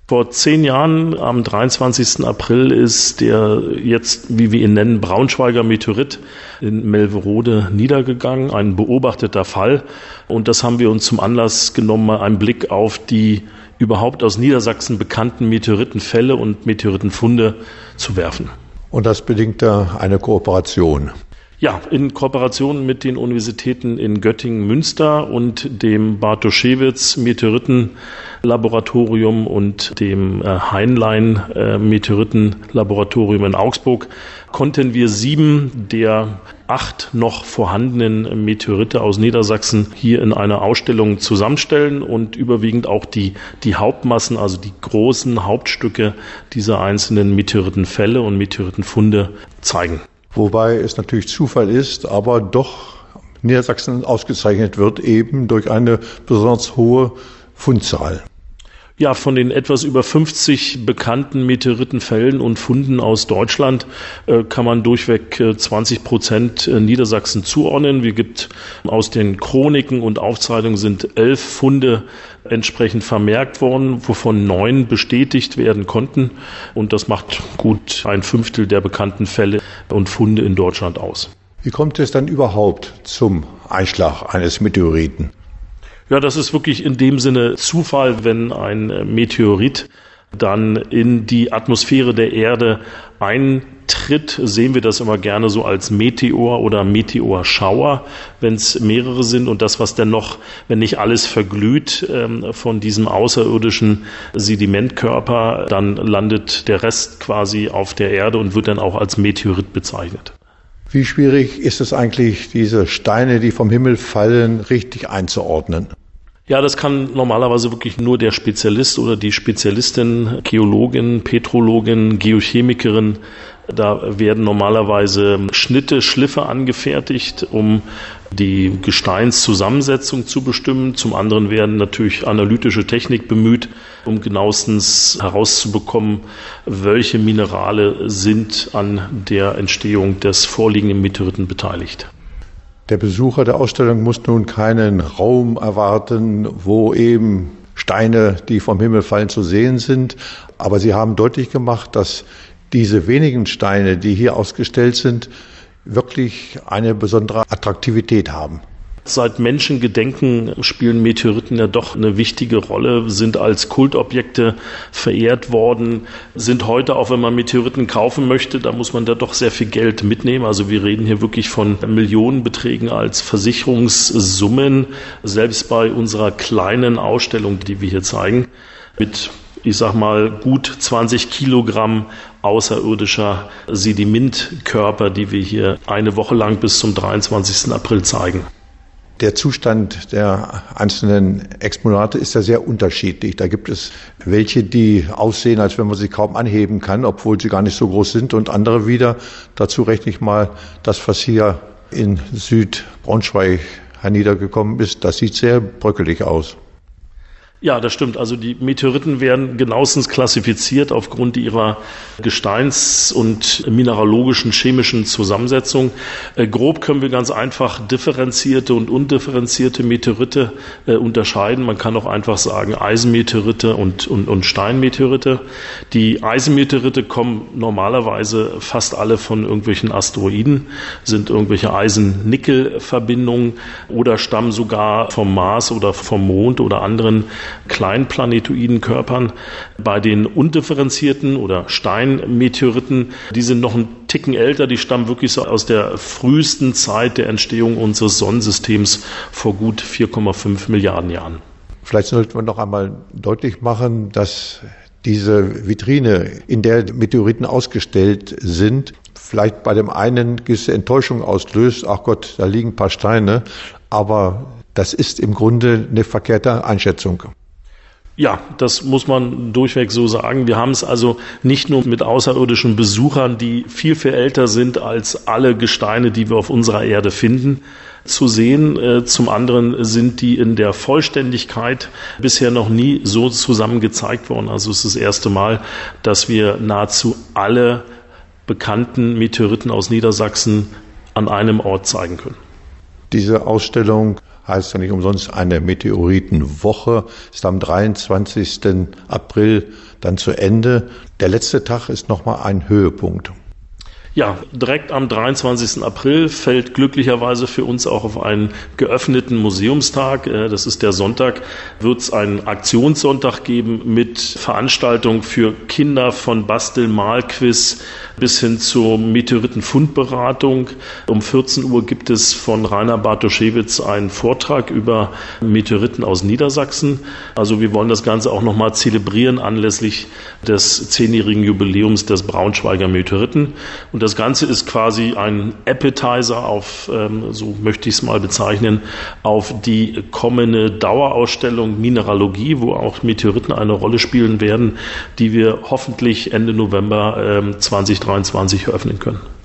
Vor 10 Jahren, am 23. April, ist der jetzt, wie wir ihn nennen, Braunschweiger Meteorit in Melverode niedergegangen, ein beobachteter Fall. Und das haben wir uns zum Anlass genommen, mal einen Blick auf die überhaupt aus Niedersachsen bekannten Meteoritenfälle und Meteoritenfunde zu werfen. Und das bedingte eine Kooperation. Ja, in Kooperation mit den Universitäten in Göttingen, Münster und dem Bartoschewitz Meteoritenlaboratorium und dem Heinlein Meteoritenlaboratorium in Augsburg konnten wir 7 der 8 noch vorhandenen Meteorite aus Niedersachsen hier in einer Ausstellung zusammenstellen und überwiegend auch die Hauptmassen, also die großen Hauptstücke dieser einzelnen Meteoritenfälle und Meteoritenfunde zeigen. Wobei es natürlich Zufall ist, aber doch Niedersachsen ausgezeichnet wird eben durch eine besonders hohe Fundzahl. Ja, von den etwas über 50 bekannten Meteoritenfällen und Funden aus Deutschland kann man durchweg 20% Niedersachsen zuordnen. Wie gibt aus den Chroniken und Aufzeichnungen sind 11 Funde entsprechend vermerkt worden, wovon 9 bestätigt werden konnten. Und das macht gut 1/5 der bekannten Fälle und Funde in Deutschland aus. Wie kommt es dann überhaupt zum Einschlag eines Meteoriten? Ja, das ist wirklich in dem Sinne Zufall, wenn ein Meteorit dann in die Atmosphäre der Erde eintritt, sehen wir das immer gerne so als Meteor oder Meteorschauer, wenn es mehrere sind und das, was dann noch, wenn nicht alles verglüht von diesem außerirdischen Sedimentkörper, dann landet der Rest quasi auf der Erde und wird dann auch als Meteorit bezeichnet. Wie schwierig ist es eigentlich, diese Steine, die vom Himmel fallen, richtig einzuordnen? Ja, das kann normalerweise wirklich nur der Spezialist oder die Spezialistin, Geologin, Petrologin, Geochemikerin. Da werden normalerweise Schliffe angefertigt, um die Gesteinszusammensetzung zu bestimmen. Zum anderen werden natürlich analytische Technik bemüht, um genauestens herauszubekommen, welche Minerale sind an der Entstehung des vorliegenden Meteoriten beteiligt. Der Besucher der Ausstellung muss nun keinen Raum erwarten, wo eben Steine, die vom Himmel fallen, zu sehen sind. Aber Sie haben deutlich gemacht, dass diese wenigen Steine, die hier ausgestellt sind, wirklich eine besondere Attraktivität haben. Seit Menschengedenken spielen Meteoriten ja doch eine wichtige Rolle, sind als Kultobjekte verehrt worden, sind heute auch, wenn man Meteoriten kaufen möchte, da muss man da doch sehr viel Geld mitnehmen. Also wir reden hier wirklich von Millionenbeträgen als Versicherungssummen, selbst bei unserer kleinen Ausstellung, die wir hier zeigen, mit, ich sag mal, gut 20 Kilogramm außerirdischer Sedimentkörper, die wir hier eine Woche lang bis zum 23. April zeigen. Der Zustand der einzelnen Exponate ist ja sehr unterschiedlich. Da gibt es welche, die aussehen, als wenn man sie kaum anheben kann, obwohl sie gar nicht so groß sind. Und andere wieder, dazu rechne ich mal das, was hier in Südbraunschweig herniedergekommen ist. Das sieht sehr bröckelig aus. Ja, das stimmt. Also die Meteoriten werden genauestens klassifiziert aufgrund ihrer Gesteins- und mineralogischen, chemischen Zusammensetzung. Grob können wir ganz einfach differenzierte und undifferenzierte Meteorite unterscheiden. Man kann auch einfach sagen Eisenmeteorite und Steinmeteorite. Die Eisenmeteorite kommen normalerweise fast alle von irgendwelchen Asteroiden, sind irgendwelche Eisen-Nickel-Verbindungen oder stammen sogar vom Mars oder vom Mond oder anderen kleinplanetoiden Körpern. Bei den undifferenzierten oder Steinmeteoriten, die sind noch einen Ticken älter, die stammen wirklich so aus der frühesten Zeit der Entstehung unseres Sonnensystems vor gut 4,5 Milliarden Jahren. Vielleicht sollten wir noch einmal deutlich machen, dass diese Vitrine, in der Meteoriten ausgestellt sind, vielleicht bei dem einen gewisse Enttäuschung auslöst. Ach Gott, da liegen ein paar Steine. Aber das ist im Grunde eine verkehrte Einschätzung. Ja, das muss man durchweg so sagen. Wir haben es also nicht nur mit außerirdischen Besuchern, die viel, viel älter sind als alle Gesteine, die wir auf unserer Erde finden, zu sehen. Zum anderen sind die in der Vollständigkeit bisher noch nie so zusammen gezeigt worden. Also es ist das erste Mal, dass wir nahezu alle bekannten Meteoriten aus Niedersachsen an einem Ort zeigen können. Diese Ausstellung heißt ja nicht umsonst eine Meteoritenwoche, ist am 23. April dann zu Ende. Der letzte Tag ist nochmal ein Höhepunkt. Ja, direkt am 23. April fällt glücklicherweise für uns auch auf einen geöffneten Museumstag. Das ist der Sonntag, wird es einen Aktionssonntag geben mit Veranstaltungen für Kinder von Bastel-Malquiz bis hin zur Meteoritenfundberatung. Um 14 Uhr gibt es von Rainer Bartoschewitz einen Vortrag über Meteoriten aus Niedersachsen. Also wir wollen das Ganze auch nochmal zelebrieren anlässlich des 10-jährigen Jubiläums des Braunschweiger Meteoriten. Und das Ganze ist quasi ein Appetizer auf, so möchte ich es mal bezeichnen, auf die kommende Dauerausstellung Mineralogie, wo auch Meteoriten eine Rolle spielen werden, die wir hoffentlich Ende November 2023 eröffnen können.